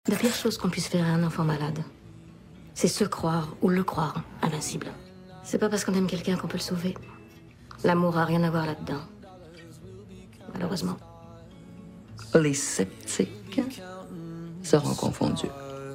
La pire chose qu'on puisse faire à un enfant malade, c'est se croire ou le croire invincible. C'est pas parce qu'on aime quelqu'un qu'on peut le sauver. L'amour a rien à voir là-dedans. Malheureusement. Les sceptiques seront confondus.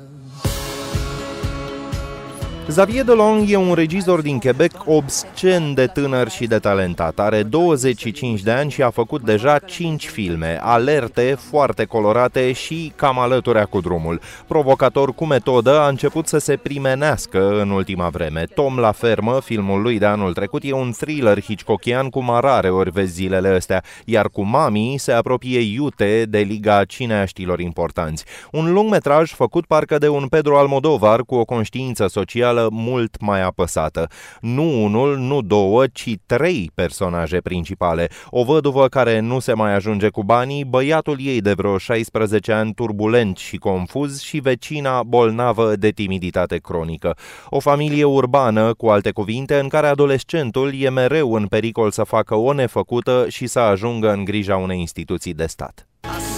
Xavier Dolan e un regizor din Quebec obscen de tânăr și de talentat. Are 25 de ani și a făcut deja 5 filme, alerte, foarte colorate și cam alăturea cu drumul. Provocator cu metodă, a început să se primenească în ultima vreme. Tom la fermă, filmul lui de anul trecut, e un thriller hitchcockian cum rare ori vezi zilele astea, iar cu Mami se apropie iute de liga cineaștilor importanți. Un lungmetraj făcut parcă de un Pedro Almodovar cu o conștiință socială mult mai apăsată. Nu unul, nu două, ci 3 personaje principale. O văduvă care nu se mai ajunge cu banii, băiatul ei de vreo 16 ani turbulent și confuz și vecina bolnavă de timiditate cronică. O familie urbană, cu alte cuvinte, în care adolescentul e mereu în pericol să facă o nefăcută și să ajungă în grija unei instituții de stat.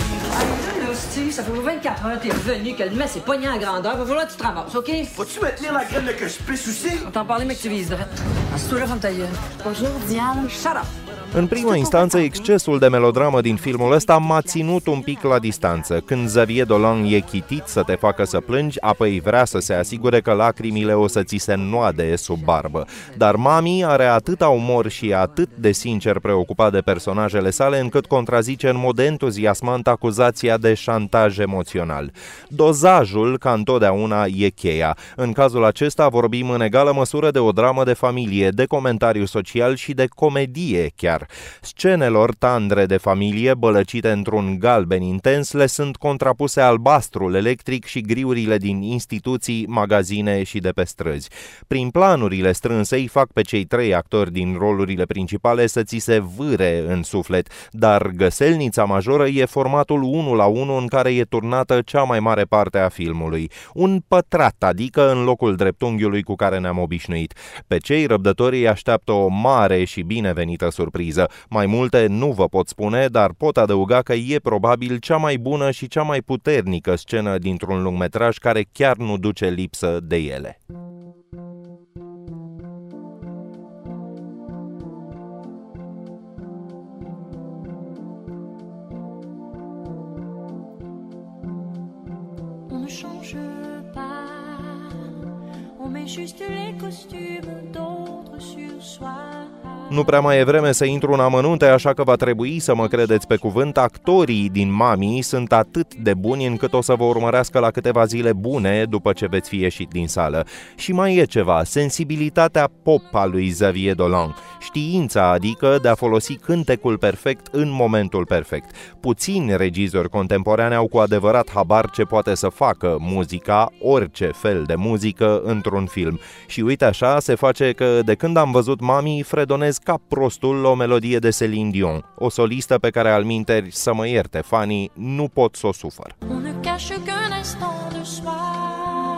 Ça fait 24 heures t'es revenu, que le mec s'est pogné en grandeur, va falloir que tu te ramasses, OK? Vas-tu me tenir la graine de que je pisse aussi? On t'en parlait, mais que tu vises droit. Assis-toi là, ferme ta gueule. Bonjour, Diane. Shut up! În prima instanță, excesul de melodramă din filmul ăsta m-a ținut un pic la distanță. Când Xavier Dolan e chitit să te facă să plângi, apoi vrea să se asigure că lacrimile o să ți se înnoade sub barbă. Dar Mami are atâta umor și e atât de sincer preocupat de personajele sale, încât contrazice în mod entuziasmant acuzația de șantaj emoțional. Dozajul, ca întotdeauna, e cheia. În cazul acesta vorbim în egală măsură de o dramă de familie, de comentariu social și de comedie chiar. Scenelor tandre de familie, bălăcite într-un galben intens, le sunt contrapuse albastrul electric și griurile din instituții, magazine și de pe străzi. Prin planurile strânse îi fac pe cei 3 actori din rolurile principale să ți se vâre în suflet, dar găselnița majoră e formatul 1:1 în care e turnată cea mai mare parte a filmului. Un pătrat, adică în locul dreptunghiului cu care ne-am obișnuit. Pe cei răbdători îi așteaptă o mare și binevenită surpriză. Mai multe nu vă pot spune, dar pot adăuga că e probabil cea mai bună și cea mai puternică scenă dintr-un lungmetraj care chiar nu duce lipsă de ele. On ne change pas, on met juste les costumes d'autres sur soi. Nu prea mai e vreme să intru în amănunte, așa că va trebui să mă credeți pe cuvânt. Actorii din Mami sunt atât de buni încât o să vă urmărească la câteva zile bune după ce veți fi ieșit din sală. Și mai e ceva, sensibilitatea pop a lui Xavier Dolan, știința adică de a folosi cântecul perfect în momentul perfect. Puțini regizori contemporani au cu adevărat habar ce poate să facă muzica, orice fel de muzică, într-un film. Și uite așa se face că de când am văzut Mami, fredonez ca prostul o melodie de Céline Dion, o solistă pe care alminteri, să mă ierte fanii, nu pot să o sufăr. On ne cache qu'un instant de soi.